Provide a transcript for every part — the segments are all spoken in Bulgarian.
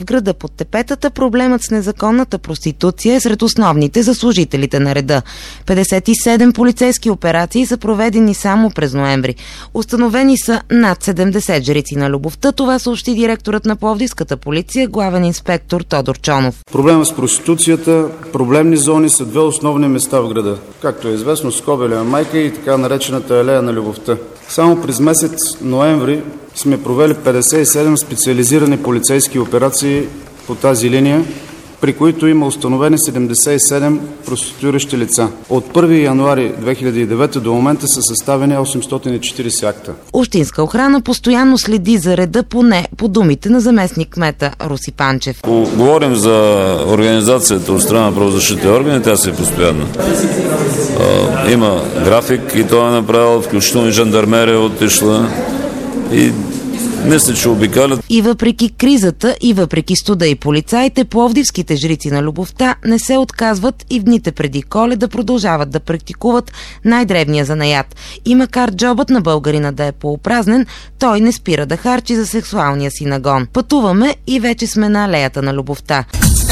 В града под тепетата проблемът с незаконната проституция е сред основните за служителите на реда. 57 полицейски операции са проведени само през ноември. Установени са над 70 жрици на любовта. Това съобщи директорът на Пловдивската полиция, главен инспектор Тодор Чонов. Проблемът с проституцията, проблемни зони са две основни места в града. Както е известно, Скобелева майка и така наречената алея на любовта. Само през месец ноември сме провели 57 специализирани полицейски операции по тази линия, при които има установени 77 проституиращи лица. От 1 януари 2009 до момента са съставени 840 акта. Общинска охрана постоянно следи за реда, поне по думите на заместник-кмета Руси Панчев. Ако говорим за организацията от страна на правозащитните органи, тя си е постоянна. Има график и той е направил, включително и жандармерия отишла и мисля, че обикалят. И въпреки кризата, и въпреки студа и полицаите, пловдивските жрици на любовта не се отказват и в дните преди Коледа продължават да практикуват най-древния занаят. И макар джобът на българина да е поупразнен, той не спира да харчи за сексуалния си нагон. Пътуваме и вече сме на алеята на любовта.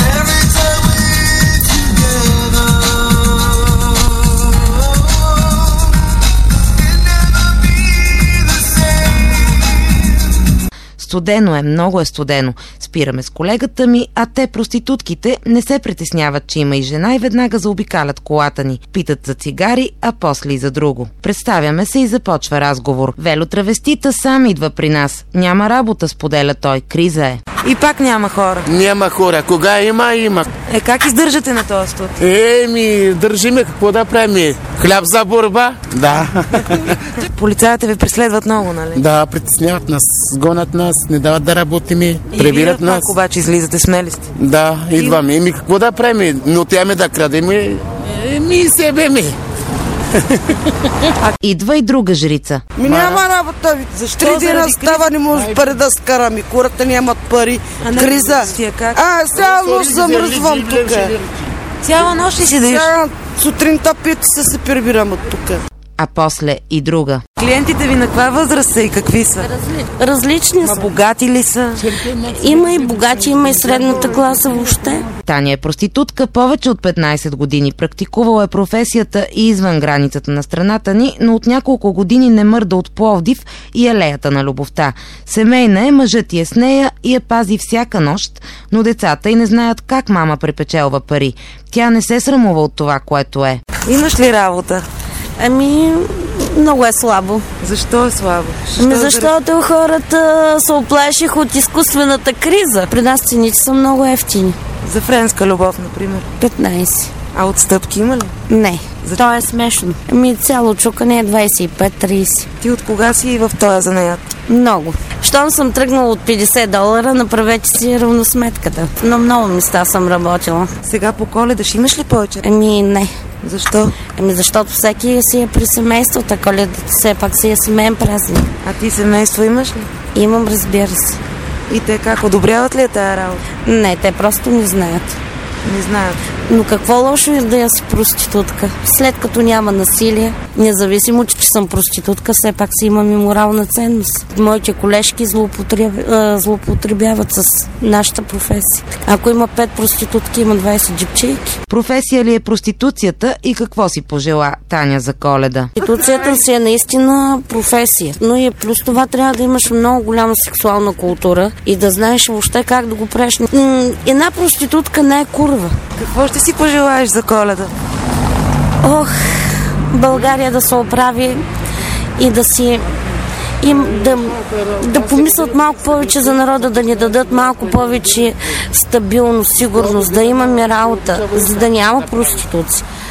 Студено е, много е студено. Спираме с колегата ми, а те, проститутките, не се притесняват, че има и жена и веднага заобикалят колата ни. Питат за цигари, а после и за друго. Представяме се и започва разговор. Вело травестита сам идва при нас. Няма работа, споделя той. Криза е. И пак няма хора. Няма хора. Кога има, има. Как издържате на този студ? Държиме, какво да правим? Хляб за борба? Да. Полицаите ви преследват много, нали? Да, притесняват нас, гонят нас, не дават да работим, пребират нас. Пак обаче излизате смели сте. Да, идваме. Какво да правим? Но отиваме да крадем и себе ми. Идва и друга жрица. Няма работа. Защо? 3 дена става, не може пари да скараме. Хората нямат пари. Криза. Цяла нощ замръзвам тук. Цяла нощ ли си даеш? Сутринта 5 се прибирам от тук. А после и друга. Клиентите ви на каква възраст са и какви са? Различни са. Богати ли са? Има и богати, има и средната класа въобще. Таня е проститутка повече от 15 години. Практикувала е професията и извън границата на страната ни, но от няколко години не мърда от Пловдив и алеята на любовта. Семейна е, мъжът е с нея и я пази всяка нощ, но децата й не знаят как мама препечелва пари. Тя не се срамува от това, което е. Имаш ли работа? Много е слабо. Защо е слабо? Защото хората се оплашиха от изкуствената криза. При нас цените са много ефтини. За френска любов, например? 15. А отстъпки има ли? Не. То е смешно. Цяло чукане е 25-30. Ти от кога си в този занаят? Много. Щом съм тръгнала от $50, направете си равносметката. На много места съм работила. Сега по Коледа ще имаш ли повече? Не. Защо? Защото всеки си е при семейството, Коледа все пак си е семейен празник. А ти семейство имаш ли? Имам, разбира се. И те как, одобряват ли тая работа? Не, те просто не знаят. Не знаят. Но какво лошо е да я си проститутка? След като няма насилие, независимо, че съм проститутка, все пак си имам и морална ценност. Моите колежки злоупотребяват с нашата професия. Ако има 5 проститутки, има 20 джипчейки. Професия ли е проституцията и какво си пожела Таня за Коледа? Проституцията си е наистина професия, но и плюс това трябва да имаш много голяма сексуална култура и да знаеш въобще как да го правиш. Една проститутка не е курва. Какво ще си пожелаеш за Коледа? България да се оправи и да помислят малко повече за народа, да ни дадат малко повече стабилност, сигурност, да имаме работа, за да няма проституция.